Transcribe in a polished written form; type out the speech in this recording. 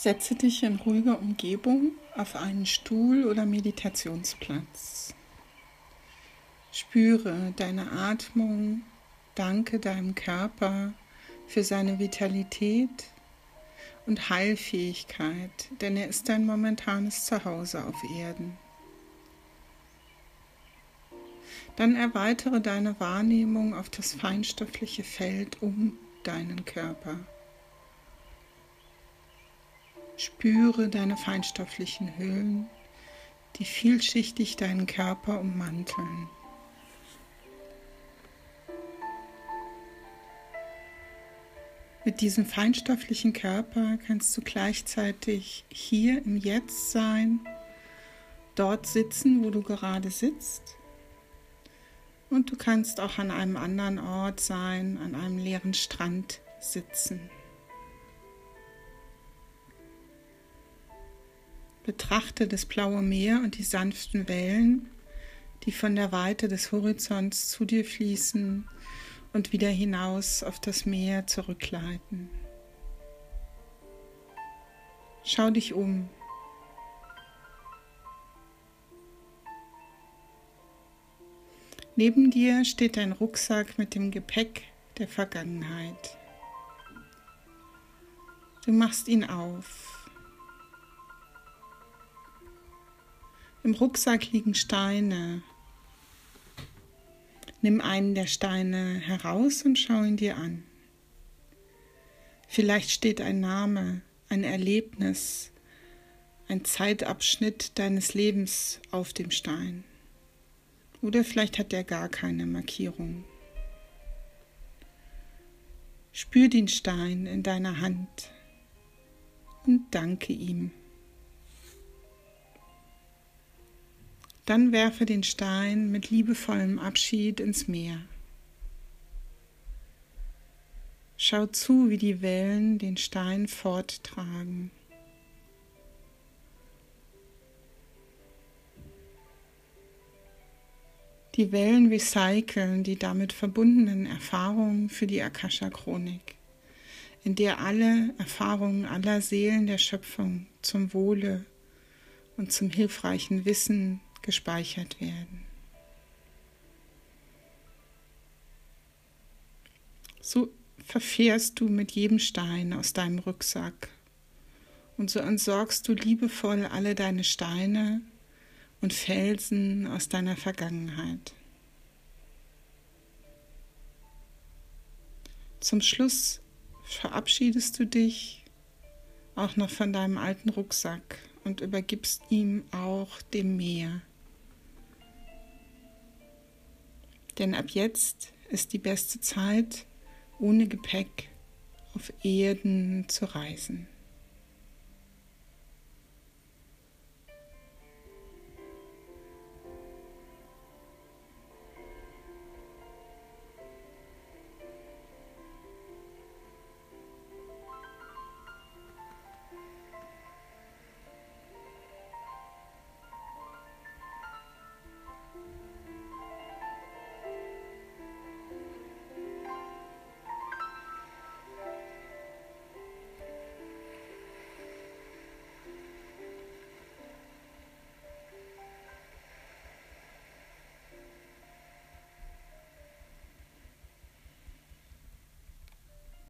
Setze dich in ruhiger Umgebung auf einen Stuhl oder Meditationsplatz. Spüre deine Atmung, danke deinem Körper für seine Vitalität und Heilfähigkeit, denn er ist dein momentanes Zuhause auf Erden. Dann erweitere deine Wahrnehmung auf das feinstoffliche Feld um deinen Körper. Spüre deine feinstofflichen Hüllen, die vielschichtig deinen Körper ummanteln. Mit diesem feinstofflichen Körper kannst du gleichzeitig hier im Jetzt sein, dort sitzen, wo du gerade sitzt. Und du kannst auch an einem anderen Ort sein, an einem leeren Strand sitzen. Betrachte das blaue Meer und die sanften Wellen, die von der Weite des Horizonts zu dir fließen und wieder hinaus auf das Meer zurückgleiten. Schau dich um. Neben dir steht ein Rucksack mit dem Gepäck der Vergangenheit. Du machst ihn auf. Im Rucksack liegen Steine. Nimm einen der Steine heraus und schau ihn dir an. Vielleicht steht ein Name, ein Erlebnis, ein Zeitabschnitt deines Lebens auf dem Stein. Oder vielleicht hat er gar keine Markierung. Spür den Stein in deiner Hand und danke ihm. Dann werfe den Stein mit liebevollem Abschied ins Meer. Schau zu, wie die Wellen den Stein forttragen. Die Wellen recyceln die damit verbundenen Erfahrungen für die Akasha-Chronik, in der alle Erfahrungen aller Seelen der Schöpfung zum Wohle und zum hilfreichen Wissen gespeichert werden. So verfährst du mit jedem Stein aus deinem Rucksack und so entsorgst du liebevoll alle deine Steine und Felsen aus deiner Vergangenheit. Zum Schluss verabschiedest du dich auch noch von deinem alten Rucksack und übergibst ihm auch dem Meer. Denn ab jetzt ist die beste Zeit, ohne Gepäck auf Erden zu reisen.